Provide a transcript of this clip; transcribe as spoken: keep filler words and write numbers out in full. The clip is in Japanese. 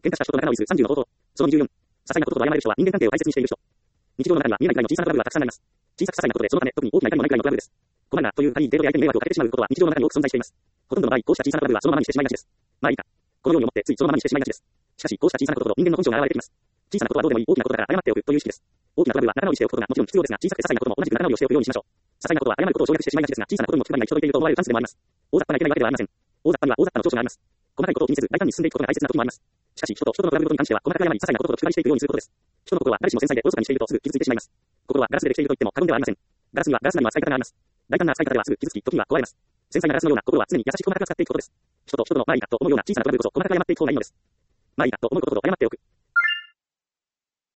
喧嘩した人と仲直りするさんじゅうの方法。そのにじゅうよん。些細なことほど謝れる人は人間関係を大切にしている人。日常の中には見えない以外の小さなトラブルがたくさんあります。小さく些細なことでそのため特に大きな痛みもないくらいのトラブルです。困難なという他人程度で相手に迷惑をかけてしまうことは日常の中に多く存在しています。ほとんどの場合、こうした小さなトラブルはそのままにしてしまいがちです。まあいいか。このように思ってついそのままにしてしまいがちです。しかし、こうした小さなことほど人間の根性が現れてきます。小さなことはどうでもいい大きなことだから謝っておくという意識です。大きなトラブルは仲直りしておくことがもちろん必要ですが、小さくて些細なことも同じく仲直りをしておくようにしましょう。些細なことは謝ることを省略してしまいがちですが、小さなことにも気配りない人といていると思われるチャンスでもあります。大雑把ないけないわけではありません。大雑把には大雑把の長所があります。細かいことを気にせず大胆に進んでいくことが大切な時もあります。しかし、人と人とのトラブルごとに関しては、細かく謝り、些細なことほど気配りしていくようにすることです。人の心は誰しも繊細でおろそかにしているとすぐ傷ついてしまいます。心はガラスでできていると言っても過言ではありません。ガラスにはガラスなりの扱い方があります。大胆な扱い方ではすぐ傷つき、時には壊れます。繊細なガラスのような心は常に優しく細かく使っていくことです。人と人とのまあいいかと思うような小さなトラブルこそ細かく謝っていく方がいいのです。まあいいかと思うことほど謝っておく。